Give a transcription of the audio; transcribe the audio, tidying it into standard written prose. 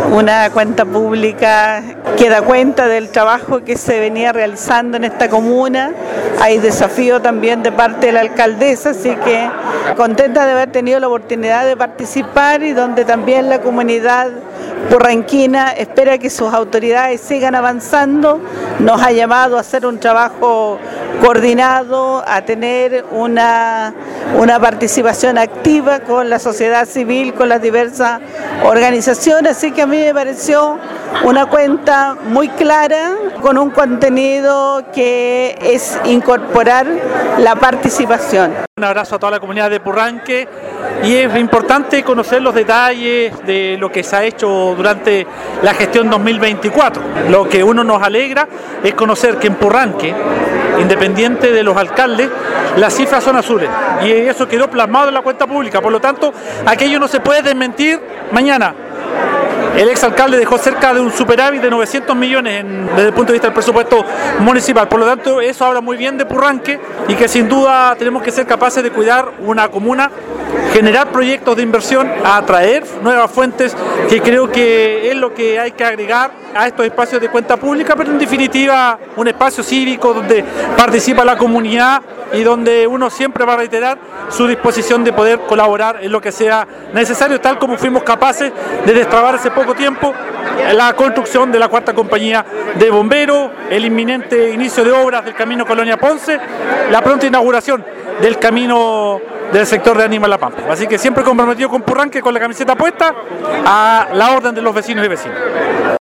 una cuenta pública que da cuenta del trabajo que se venía realizando en esta comuna. Hay desafío también de parte de la alcaldesa, así que contenta de haber tenido la oportunidad de participar y donde también la comunidad porranquina espera que sus autoridades sigan avanzando. Nos ha llamado a hacer un trabajo coordinado, a tener una participación activa con la sociedad civil, con las diversas organizaciones, así que a mí me pareció una cuenta muy clara, con un contenido que es incorporar la participación. Un abrazo a toda la comunidad de Purranque, y es importante conocer los detalles de lo que se ha hecho durante la gestión 2024. Lo que uno nos alegra es conocer que en Purranque, independiente de los alcaldes, las cifras son azules y eso quedó plasmado en la cuenta pública, por lo tanto aquello no se puede desmentir mañana. El exalcalde dejó cerca de un superávit de 900 millones desde el punto de vista del presupuesto municipal. Por lo tanto, eso habla muy bien de Purranque y que sin duda tenemos que ser capaces de cuidar una comuna, generar proyectos de inversión, atraer nuevas fuentes, que creo que es lo que hay que agregar a estos espacios de cuenta pública, pero en definitiva un espacio cívico donde participa la comunidad y donde uno siempre va a reiterar su disposición de poder colaborar en lo que sea necesario, tal como fuimos capaces de destrabar hace poco tiempo la construcción de la cuarta compañía de bomberos, el inminente inicio de obras del camino Colonia Ponce, la pronta inauguración del camino del sector de Animal La Pampa. Así que siempre comprometido con Purranque, con la camiseta puesta, a la orden de los vecinos y vecinas.